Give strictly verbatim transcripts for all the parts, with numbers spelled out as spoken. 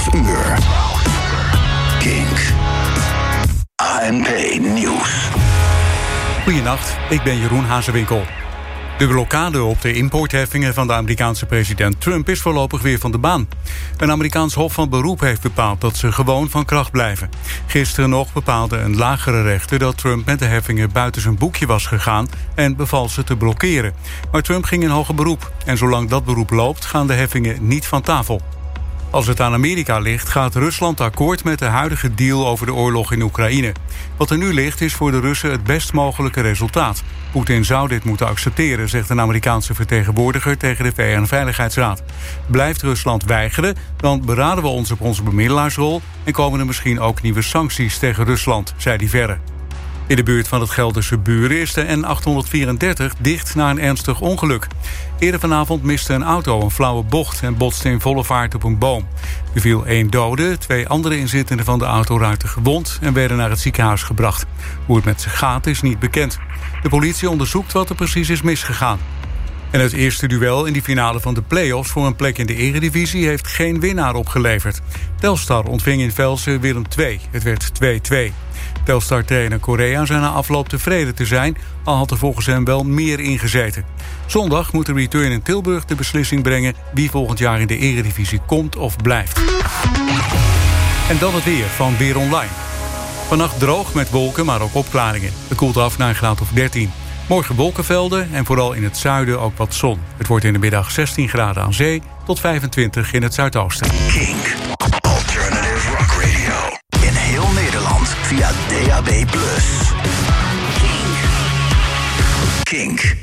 twaalf uur. Kink. A N P Nieuws. Goedenacht, ik ben Jeroen Hazewinkel. De blokkade op de importheffingen van de Amerikaanse president Trump is voorlopig weer van de baan. Een Amerikaans hof van beroep heeft bepaald dat ze gewoon van kracht blijven. Gisteren nog bepaalde een lagere rechter dat Trump met de heffingen buiten zijn boekje was gegaan en beval ze te blokkeren. Maar Trump ging in hoger beroep en zolang dat beroep loopt gaan de heffingen niet van tafel. Als het aan Amerika ligt, gaat Rusland akkoord met de huidige deal over de oorlog in Oekraïne. Wat er nu ligt is voor de Russen het best mogelijke resultaat. Poetin zou dit moeten accepteren, zegt een Amerikaanse vertegenwoordiger tegen de V N-veiligheidsraad. Blijft Rusland weigeren, dan beraden we ons op onze bemiddelaarsrol en komen er misschien ook nieuwe sancties tegen Rusland, zei hij verder. In de buurt van het Gelderse Buren is de N achthonderdvierendertig dicht na een ernstig ongeluk. Eerder vanavond miste een auto een flauwe bocht en botste in volle vaart op een boom. Er viel één dode, twee andere inzittenden van de auto raakten gewond en werden naar het ziekenhuis gebracht. Hoe het met ze gaat is niet bekend. De politie onderzoekt wat er precies is misgegaan. En het eerste duel in die finale van de play-offs voor een plek in de Eredivisie heeft geen winnaar opgeleverd. Telstar ontving in Velsen Willem twee. Het werd twee-twee. Telstar-trainer Correa zei na afloop tevreden te zijn, al had er volgens hem wel meer ingezeten. Zondag moet de return in Tilburg de beslissing brengen wie volgend jaar in de Eredivisie komt of blijft. En dan het weer van Weer Online. Vannacht droog met wolken, maar ook opklaringen. Het koelt af naar een graad of dertien. Morgen wolkenvelden en vooral in het zuiden ook wat zon. Het wordt in de middag zestien graden aan zee tot vijfentwintig in het zuidoosten. Kink. Alternative Rock Radio. In heel Nederland via D A B plus. Kink. Kink.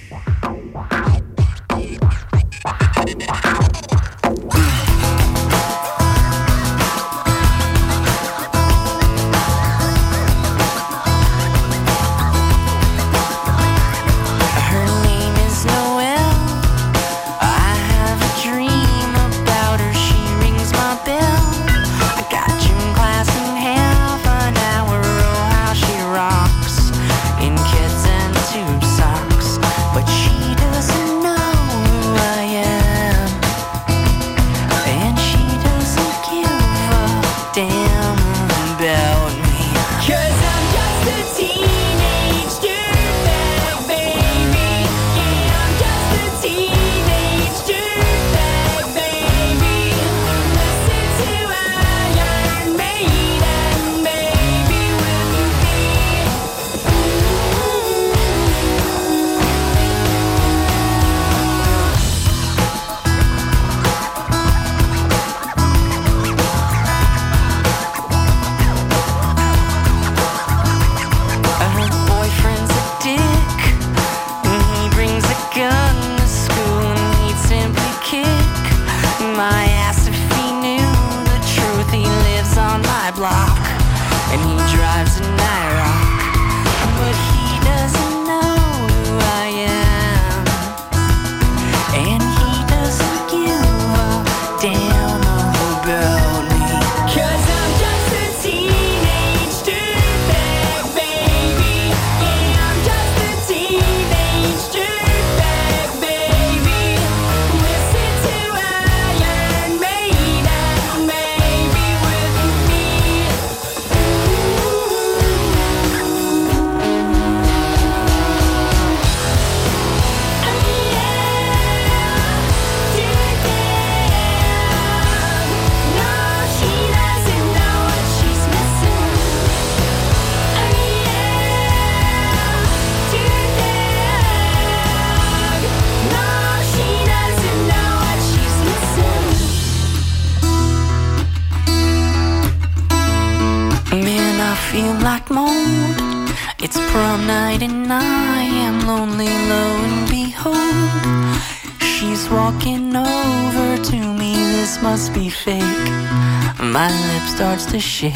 Starts to shake.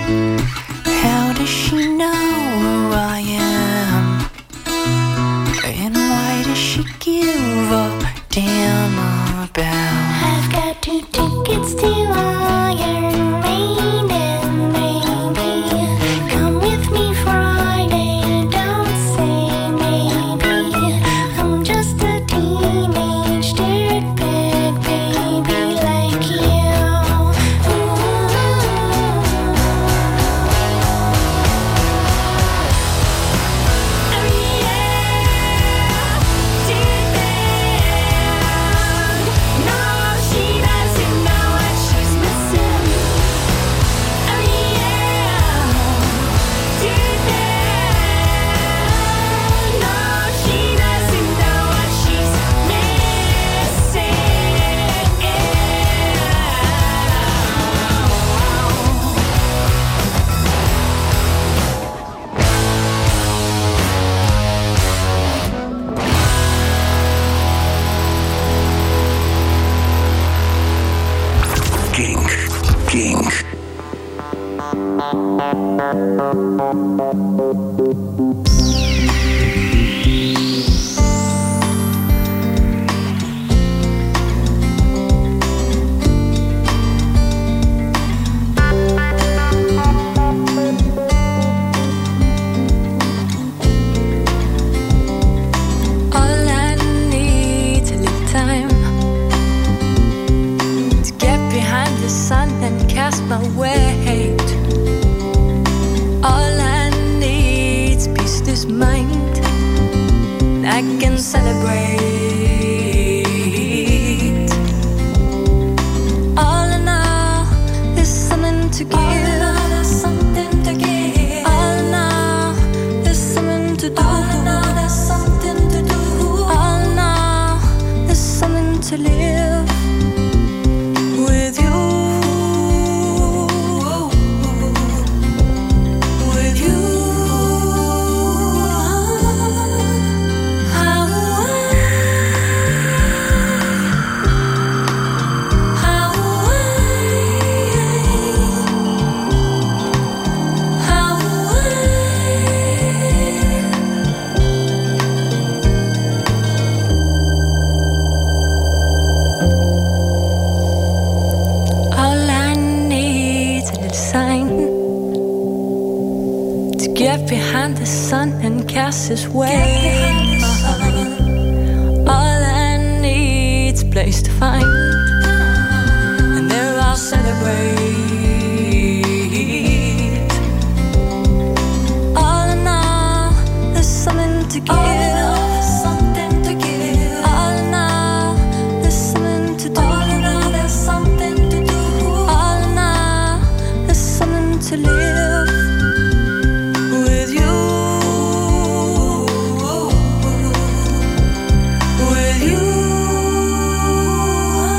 How does she know who I am? And why does she give a damn about? I've got two tickets to Iron Maiden, baby. Come with me Friday, don't say maybe. I'm just a teenage dirtbag baby like you. Ooh. His way. All I need's a place to find, and there I'll celebrate. All in all, there's something to give. Something to give. All in all, there's something to do. All in all, there's something to do. All in all, there's something to live with you. With you.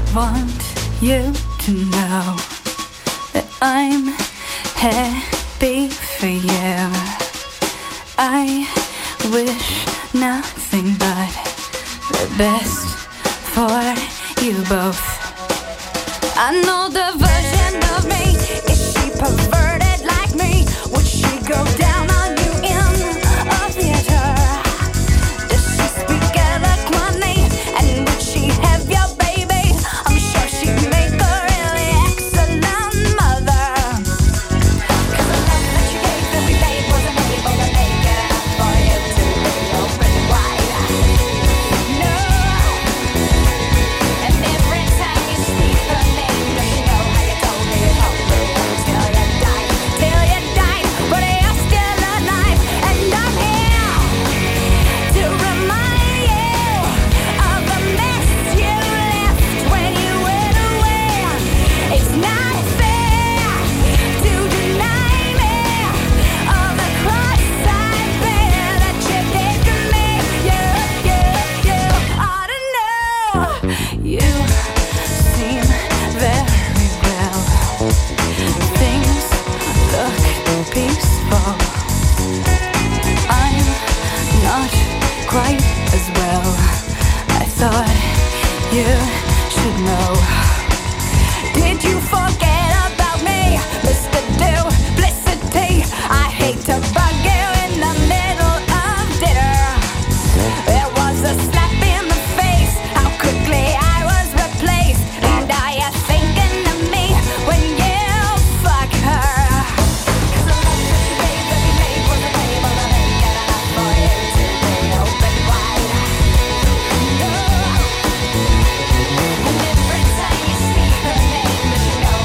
want you to know that I'm happy for you. I wish nothing but the best for you both. I know the version of me. Is she perverted like me? Would she go down on you in a theater? Does she speak eloquently? And would she have your baby? I'm sure she'd make a really excellent mother. 'Cause the love that you gave that we made wasn't able to make it enough for you to be open wide. No. And every time you speak her name, does she know how you told me you told me till you died, till you died, but you're still alive, and I'm here to remind you of the mess you left when you went away. It's not fair to deny me of the cross I bear that you did to me. You, you, you ought to know. You seem very well. Things look peaceful. I'm not quite as well. I thought you should know. Did you forget about me, Mister Duplicity? I hate to bug you in the middle of dinner. There was a slap in the face, how quickly I was replaced. And are you thinking of me when you fuck her? 'Cause the love that you gave that we made wasn't able to make it enough for you to be open wide. No. And every time you speak her name, does she know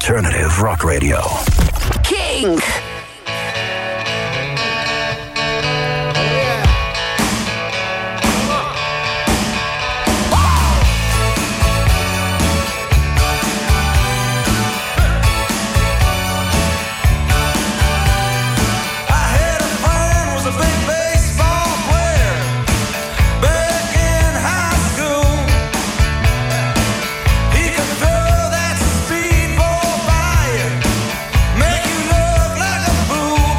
Alternative Rock Radio. King. Make you look like a fool.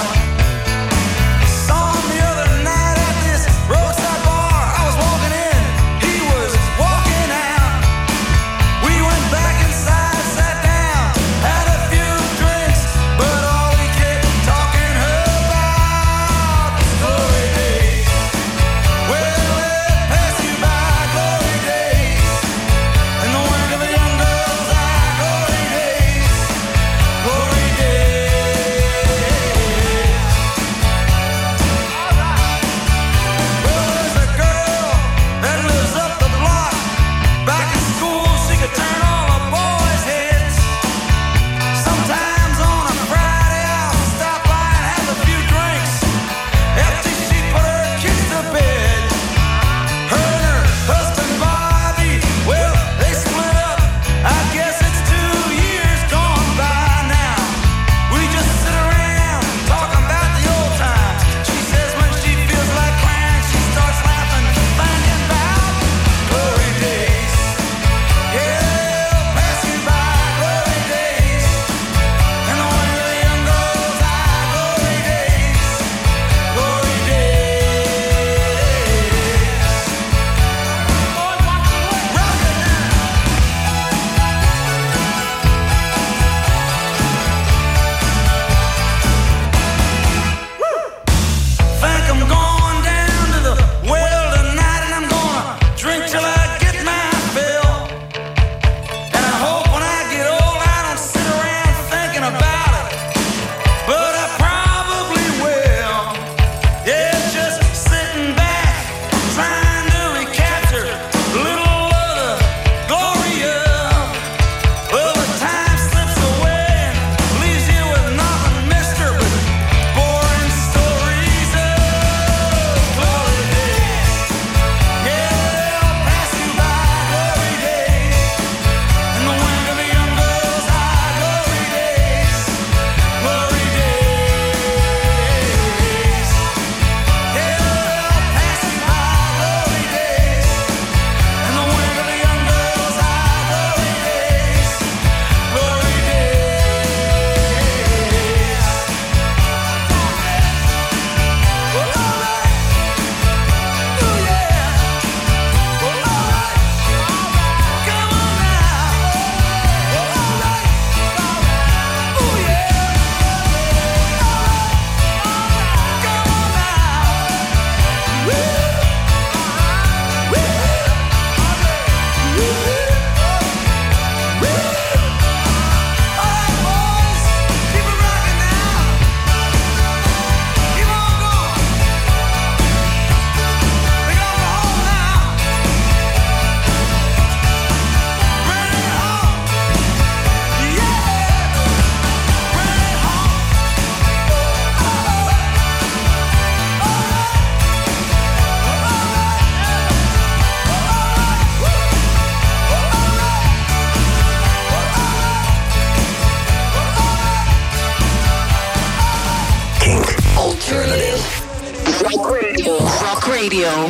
Radio.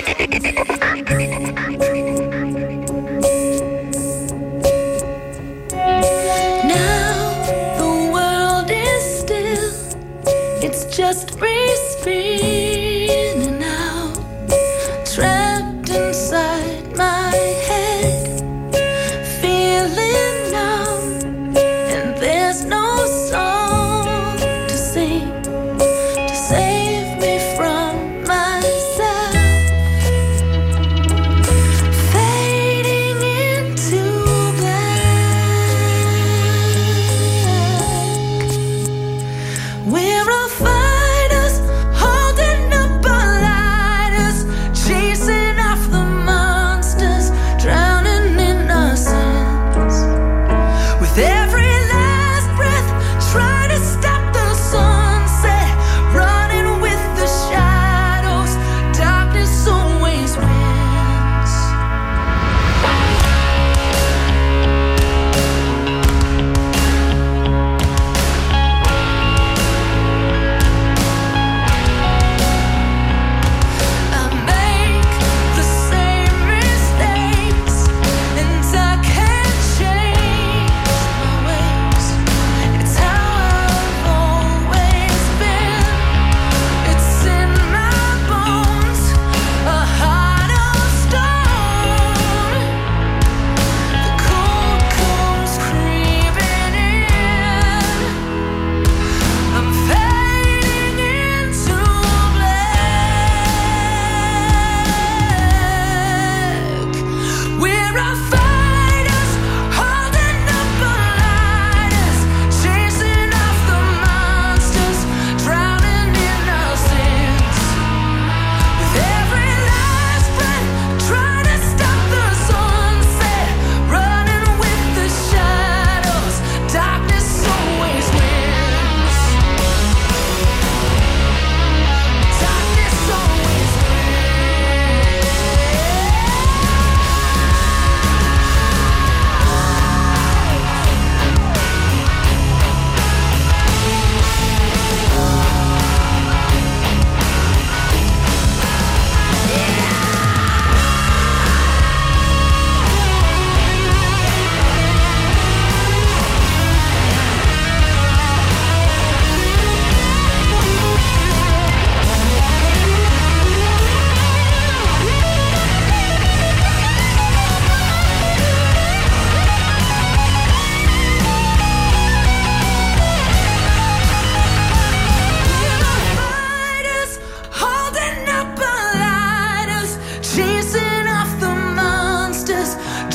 Now the world is still. It's just free spinning out, trapped inside my head, feeling numb, and there's no song to sing to save me from myself.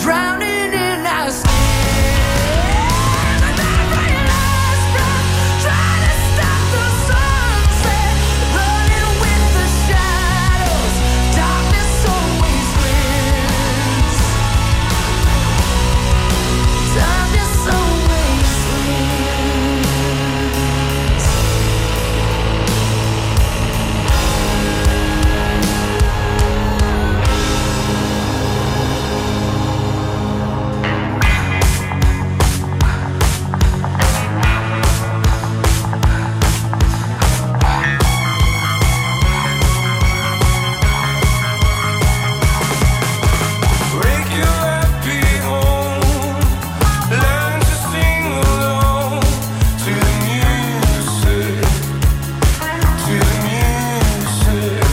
drowning in our sin. And then we lost breath, trying to stop the sunset, running with the shadows. Darkness always wins. Darkness always wins. Break your happy home, learn to sing along to the music, to the music.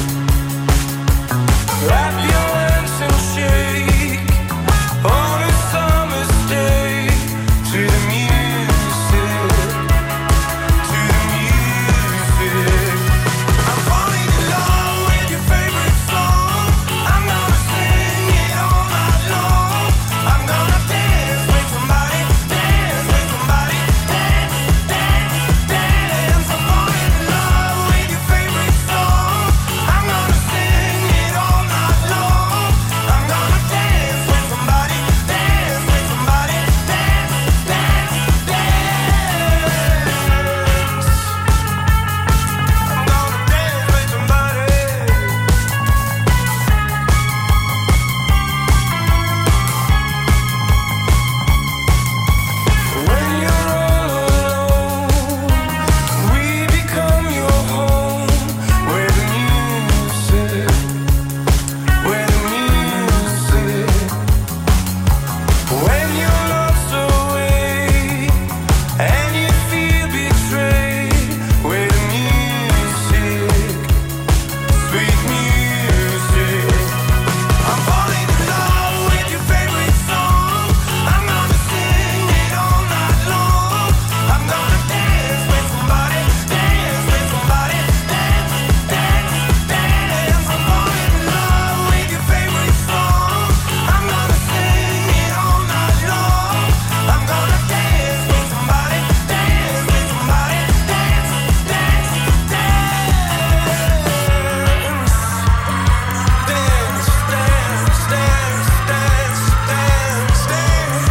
Wrap your hands and shake on a summer's day to the music, to the music. I'm falling in love with your favorite song. I'm gonna sing it all night long. I'm gonna dance with somebody, dance with somebody, dance, dance, dance. I'm falling in love with your favorite song. I'm gonna sing it all night long. I'm gonna dance with somebody, dance with somebody, dance, dance, dance. I'm gonna dance with somebody. When you're all alone, we become your home. Where the music, where the music. When you're lost away and you feel betrayed, where the music, sweet music. I'm falling in love with your favorite song. I'm gonna sing it all night long. I'm gonna dance with somebody, dance with somebody, dance, dance, dance. I'm falling in love with your favorite song. I'm gonna sing it all night long. I'm gonna dance with somebody, dance with somebody, dance, dance, dance. Dance, dance, dance, dance, dance,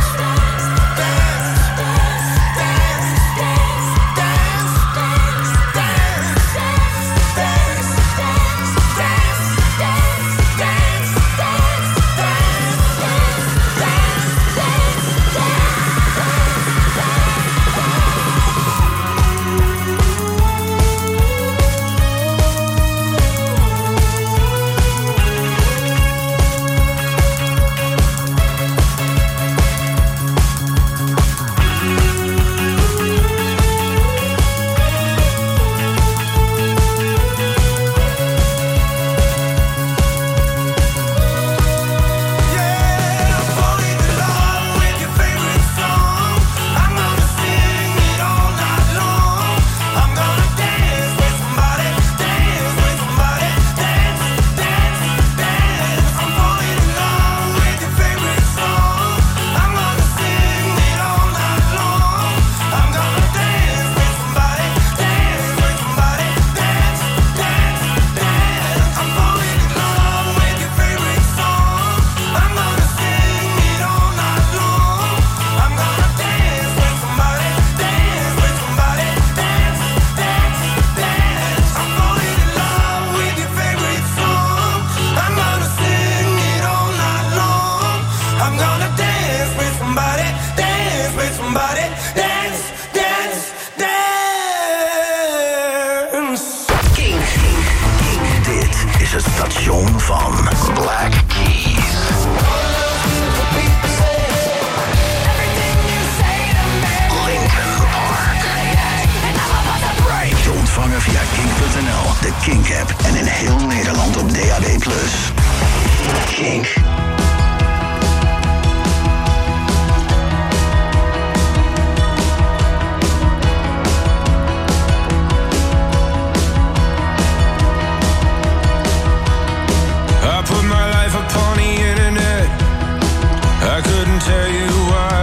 Yeah, I'm falling in love with your favorite song. I'm gonna sing it all night long. I'm gonna dance with somebody, dance with somebody, dance, dance, dance. I'm falling in love with your favorite song. I'm gonna sing it all night long. I'm gonna dance with somebody, dance with somebody, dance, dance, dance. I'm falling in love with your favorite song. I'm gonna sing it all night long. I'm gonna dance with somebody, dance with somebody, dance, dance, dance. I'm falling in love with your favorite song. I'm gonna sing it all night long. I'm gonna dance with somebody, dance with somebody, dance, dance, dance. King. Dit is het station van Black Keys. Linkin Park. Te ontvangen via kink punt n l, de Kink-app en in heel Nederland op D A B plus. Kink. I put my life up couldn't tell you why.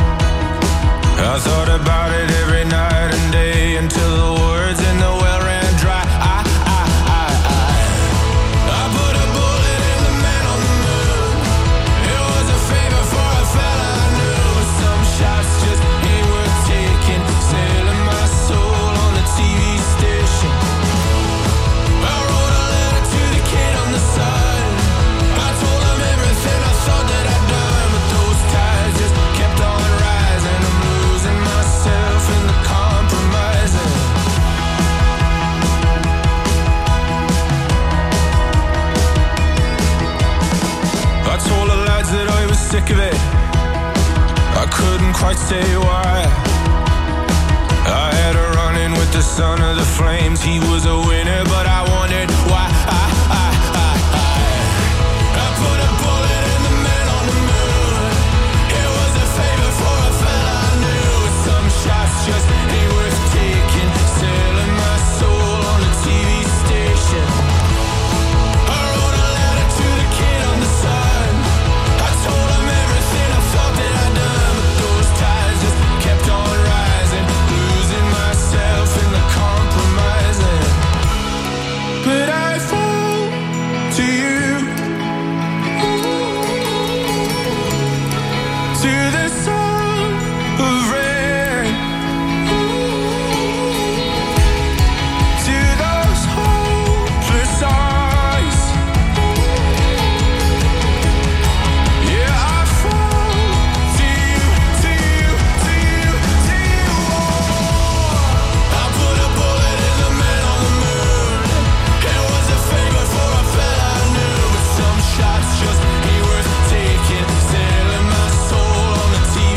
I thought about it every night and day until the words in the well ran dry. I, I, I, I, I put a bullet in the man on the moon. It was a favor for a fella I knew. Some shots just ain't worth taking. Selling my soul on the T V station. I wrote a letter to the kid on the side. I told him everything I thought that I'd done, but those ties just kept on rising. I'm losing myself in the compromising. I told the lads that I was sick of it. I couldn't quite say why. I had a run-in with the son of the flames. He was a winner, but I wondered why. I, I, I, I, I put a bullet in the man on the moon. It was a favor for a fella I knew. Some shots just ain't worth taking. Selling my soul on the T V station. I wrote a letter to the kid on the side. I told him everything I thought that I'd done, but those ties just kept on rising. Losing myself in the compromising. But I fall to you, to the sound of rain, to those hopeless eyes. Yeah, I fall to you, to you, to you, to you. I put a bullet in the man on the moon. It was a favor for a fella I knew, but some shots just ain't worth taking. Selling my soul on the T V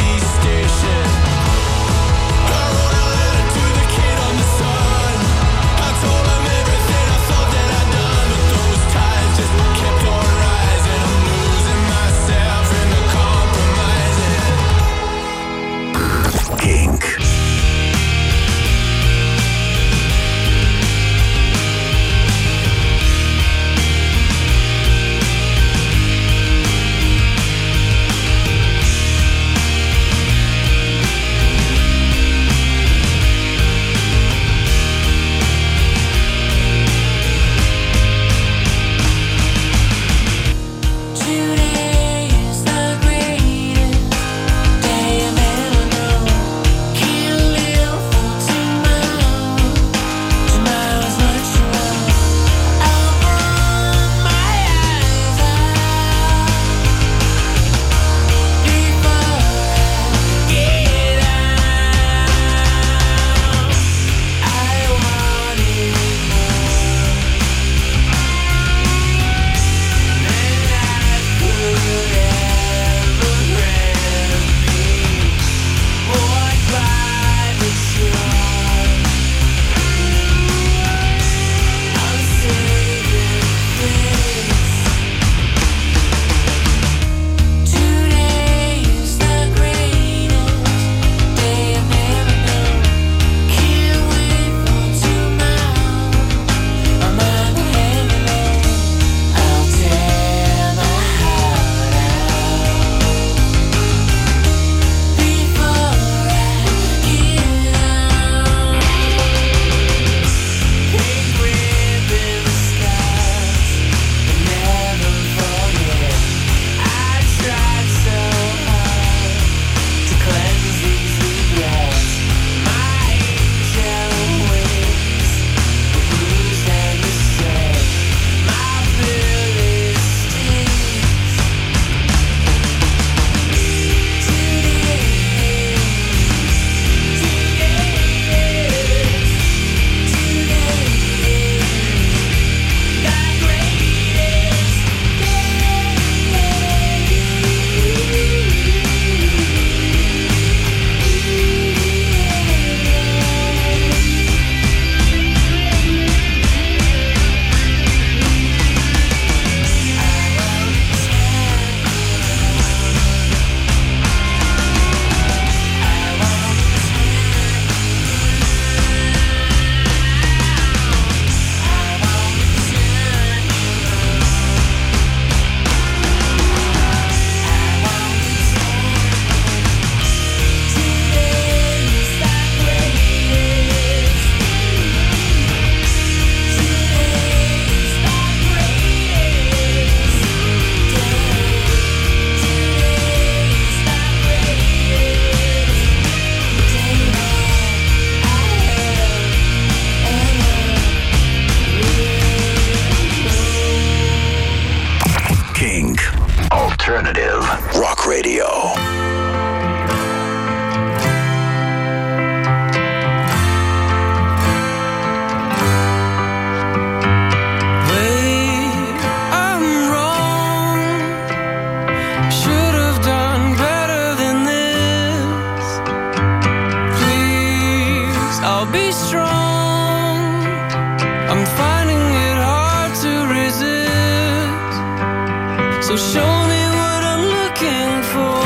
So show me what I'm looking for.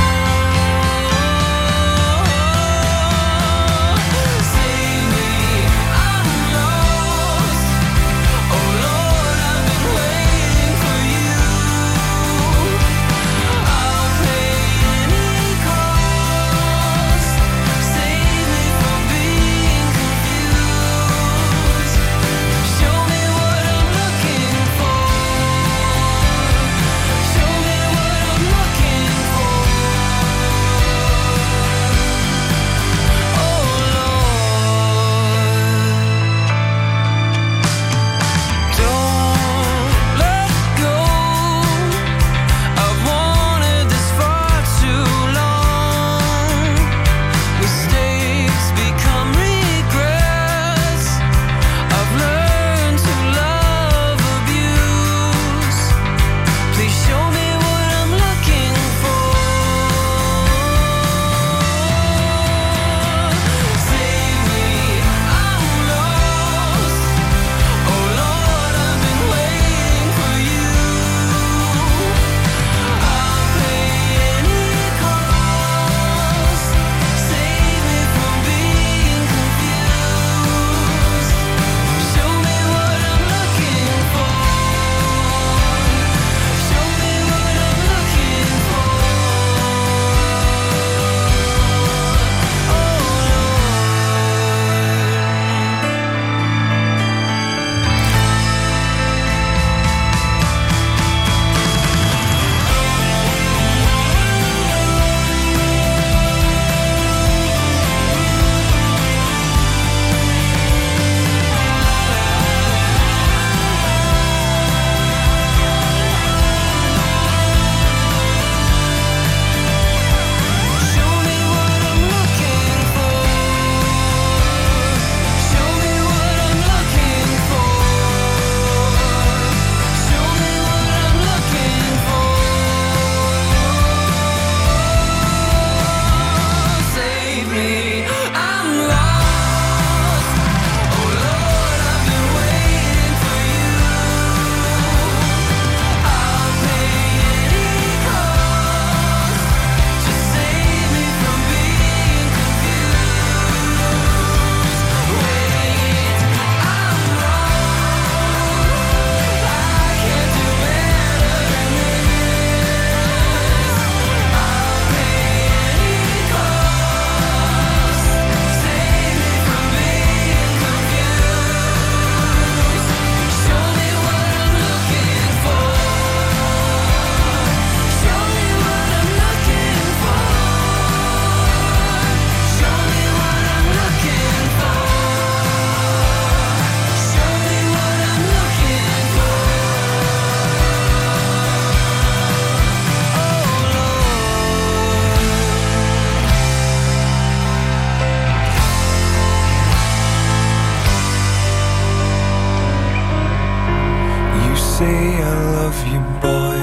Say I love you, boy,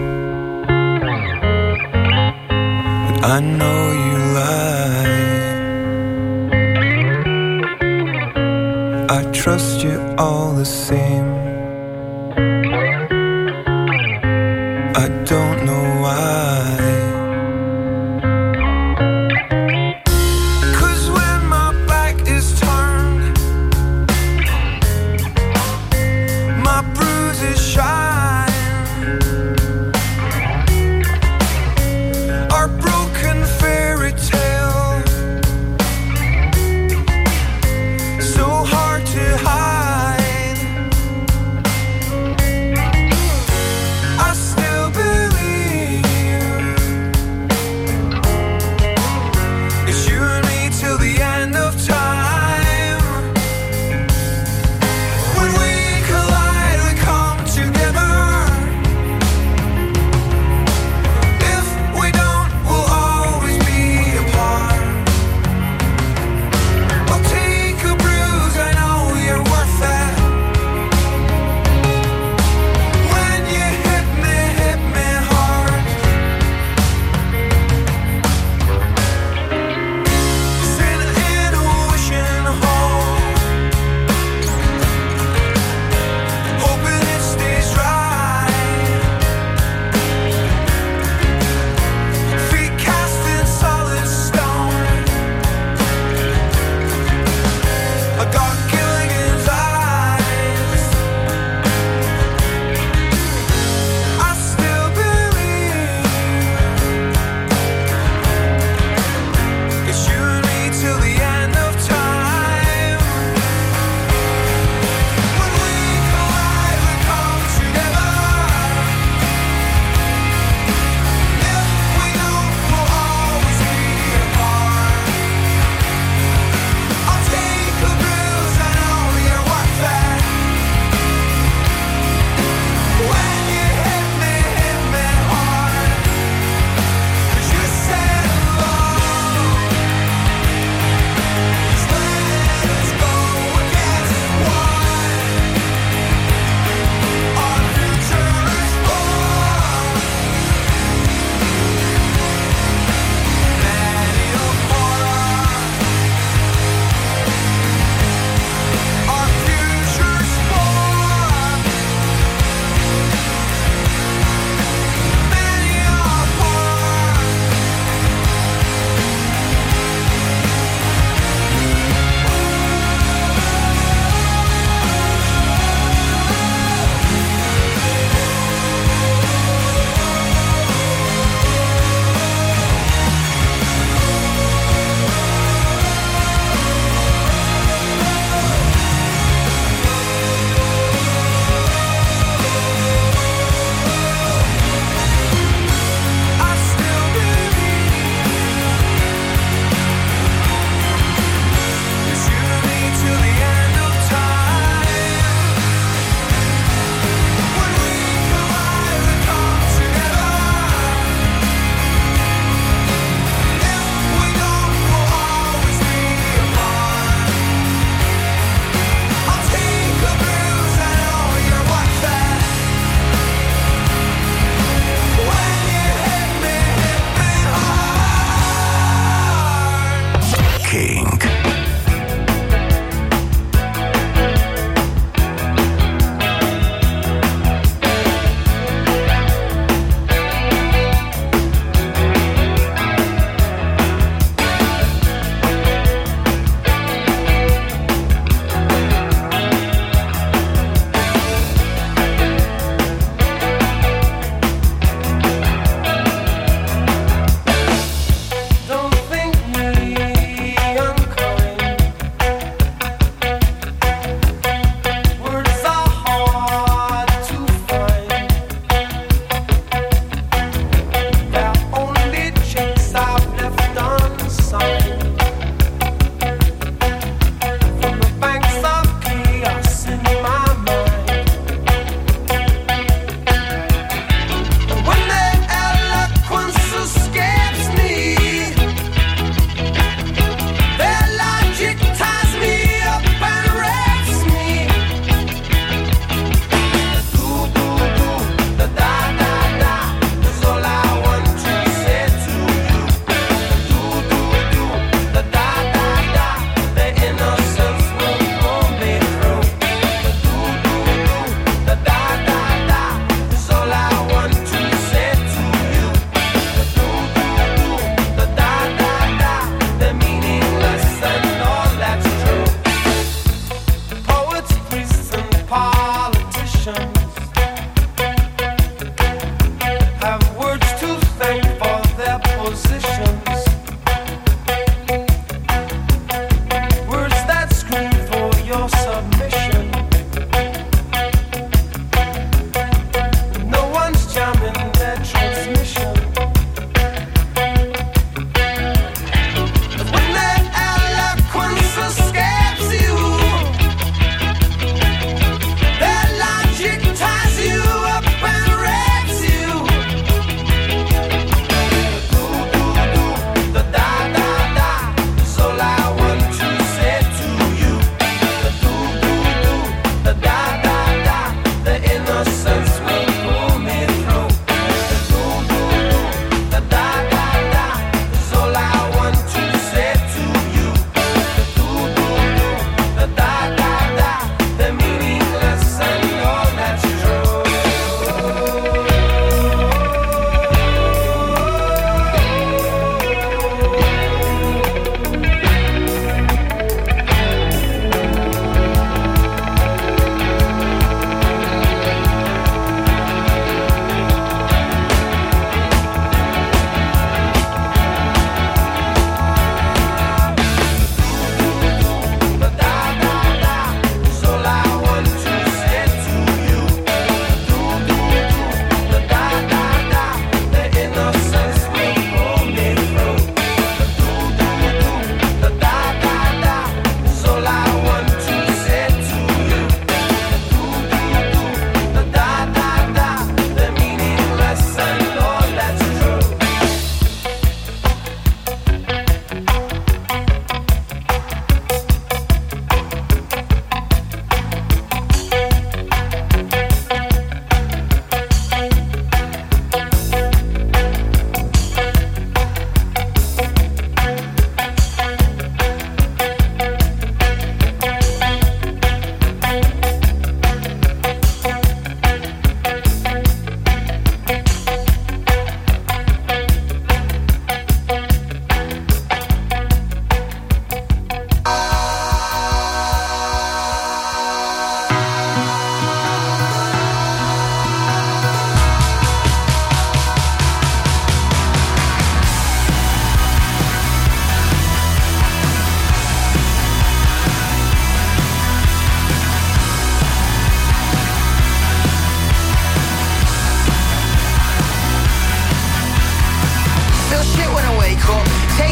but I know you lie. I trust you all the same. I don't know why. So hard to hide.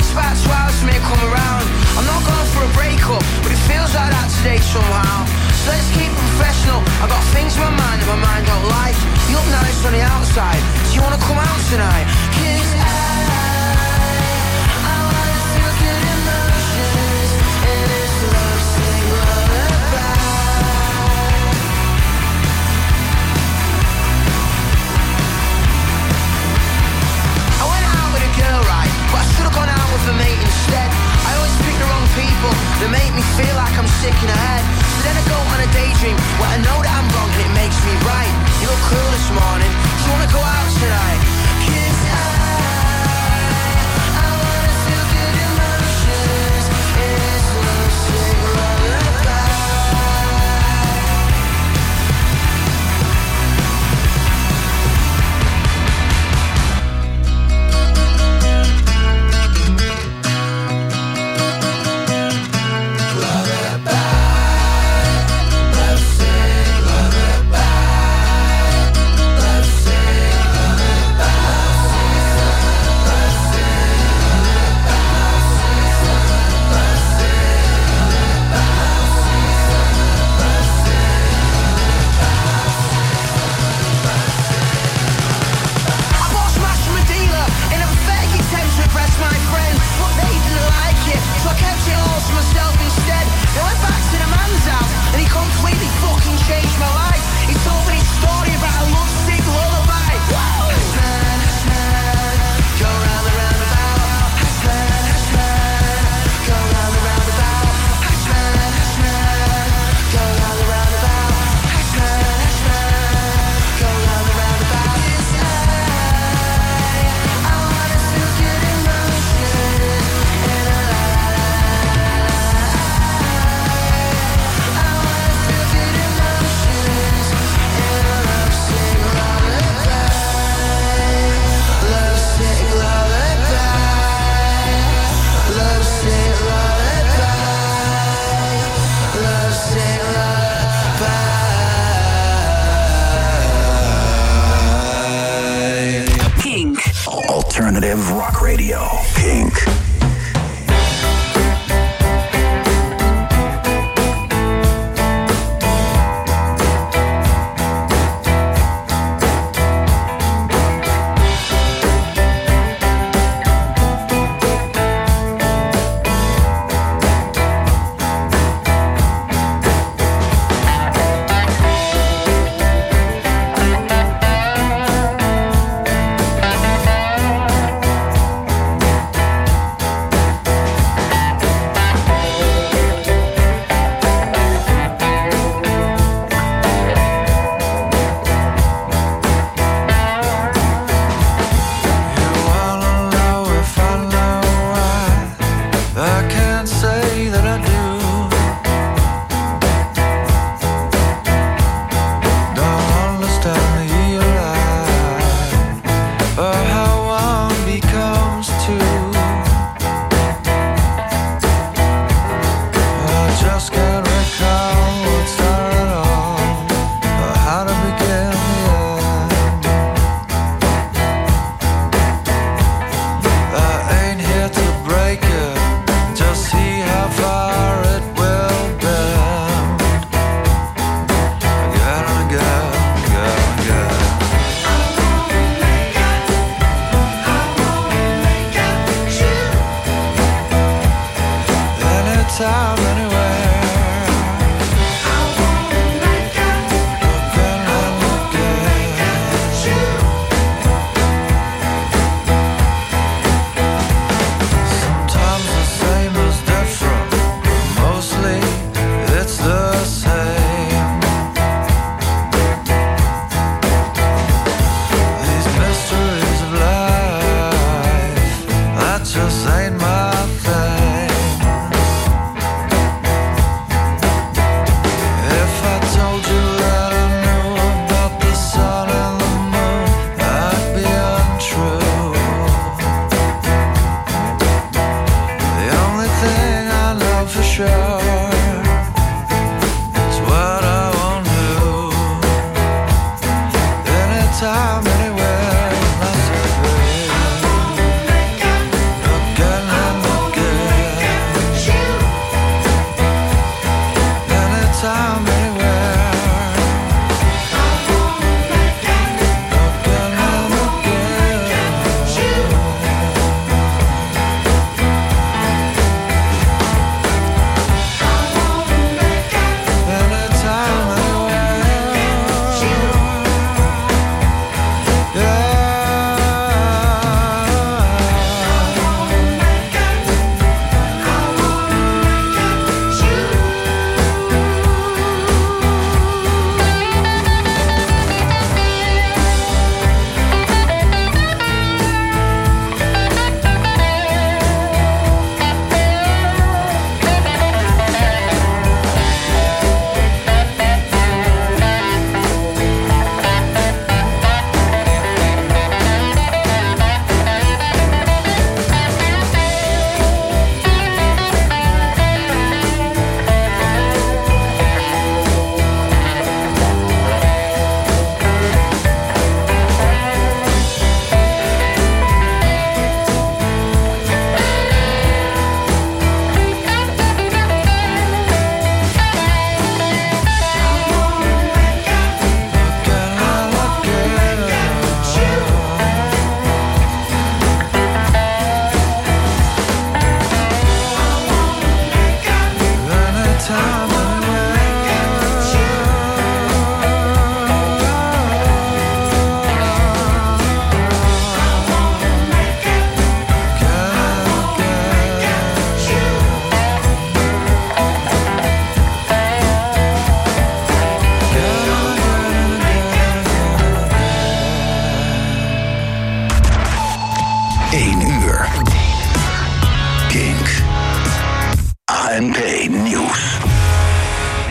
takes about two hours for me to come around. I'm not going for a breakup, but it feels like that today somehow. So let's keep it professional. I got things in my mind that my mind don't like. You look nice on the outside, do you wanna come out tonight? 'Cause I, I wanna feel good emotions in this love sick lullaby. I went out with a girl, right, but I should've gone out with a mate instead. I always pick the wrong people that make me feel like I'm sick in the head. So then I go on a daydream where I know that I'm wrong and it makes me right. You look cool this morning, do you wanna go out tonight? 'Cause I, I wanna feel good emotions in this love sick lullaby. Love sick lullaby.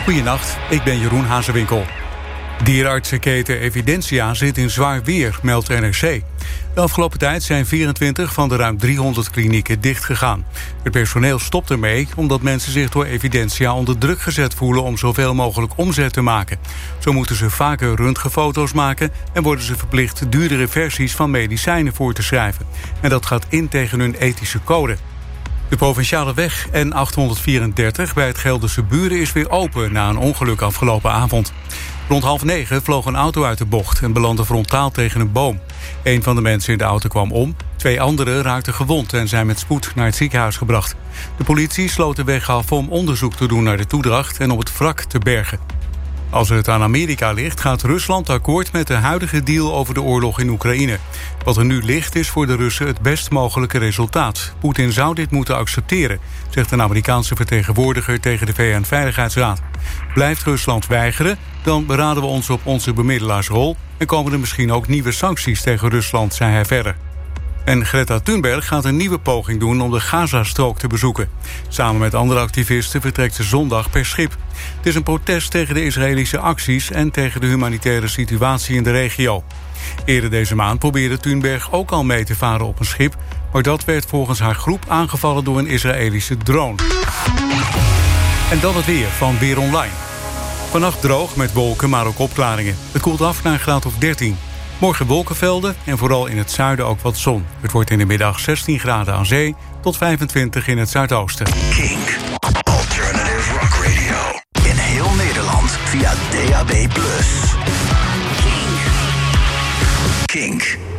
Goedenacht, ik ben Jeroen Hazewinkel. Dierenartsenketen Evidentia zit in zwaar weer, meldt N R C. De afgelopen tijd zijn vierentwintig van de ruim driehonderd klinieken dichtgegaan. Het personeel stopt ermee omdat mensen zich door Evidentia onder druk gezet voelen om zoveel mogelijk omzet te maken. Zo moeten ze vaker röntgenfoto's maken en worden ze verplicht duurdere versies van medicijnen voor te schrijven. En dat gaat in tegen hun ethische code. De provinciale weg N achthonderdvierendertig bij het Gelderse Buren is weer open na een ongeluk afgelopen avond. Rond half negen vloog een auto uit de bocht en belandde frontaal tegen een boom. Een van de mensen in de auto kwam om, twee anderen raakten gewond en zijn met spoed naar het ziekenhuis gebracht. De politie sloot de weg af om onderzoek te doen naar de toedracht en om het wrak te bergen. Als het aan Amerika ligt, gaat Rusland akkoord met de huidige deal over de oorlog in Oekraïne. Wat er nu ligt is voor de Russen het best mogelijke resultaat. Poetin zou dit moeten accepteren, zegt een Amerikaanse vertegenwoordiger tegen de V N-veiligheidsraad. Blijft Rusland weigeren, dan beraden we ons op onze bemiddelaarsrol en komen er misschien ook nieuwe sancties tegen Rusland, zei hij verder. En Greta Thunberg gaat een nieuwe poging doen om de Gazastrook te bezoeken. Samen met andere activisten vertrekt ze zondag per schip. Het is een protest tegen de Israëlische acties en tegen de humanitaire situatie in de regio. Eerder deze maand probeerde Thunberg ook al mee te varen op een schip, maar dat werd volgens haar groep aangevallen door een Israëlische drone. En dan het weer van Weer Online. Vannacht droog met wolken, maar ook opklaringen. Het koelt af naar een graad of dertien. Morgen wolkenvelden en vooral in het zuiden ook wat zon. Het wordt in de middag zestien graden aan zee tot vijfentwintig in het zuidoosten. Kink. Alternative Rock Radio. In heel Nederland via D A B plus. Kink. Kink.